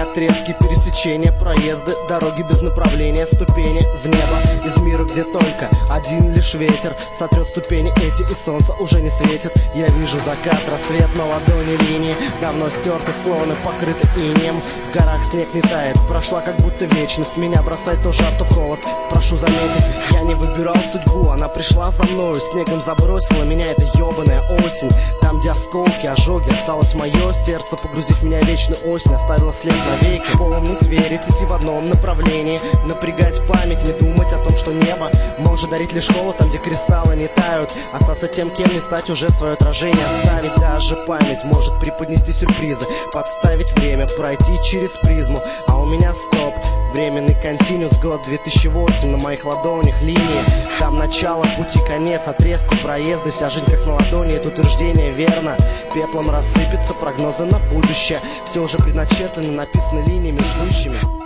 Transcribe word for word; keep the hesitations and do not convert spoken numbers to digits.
отрезки, пересечения, проезды, дороги без направления, ступени в небо. Из мира, где только один лишь ветер сотрет ступени эти, и солнце уже не светит. Я вижу закат, рассвет на ладони линии, давно стерты склоны, покрыты инеем. В горах снег не тает, прошла как будто вечность. Меня бросает то жар, то в холод. Прошу заметить, я не выбирал судьбу, она пришла за мною, снегом забросила меня эта ебаная осень. Там, где осколки, ожоги, осталось мое сердце, погрузив меня в вечную осень, оставила след навеки. Помнить, верить, идти в одном направлении, напрягать память, не думать о том, что небо может дарить лишь холод там, где кристаллы не тают. Остаться тем, кем не стать, уже свое отражение оставить. Даже память может преподнести сюрпризы, подставить время, пройти через призму. А у меня стоп, временный континуус, год две тысячи восемь, на моих ладонях линии. Там начало пути, конец, отрезки, проезды, вся жизнь как на ладони, это утверждение верно. Пеплом рассыпется прогнозы на будущее, все уже предначертано, написано линиями ждущими.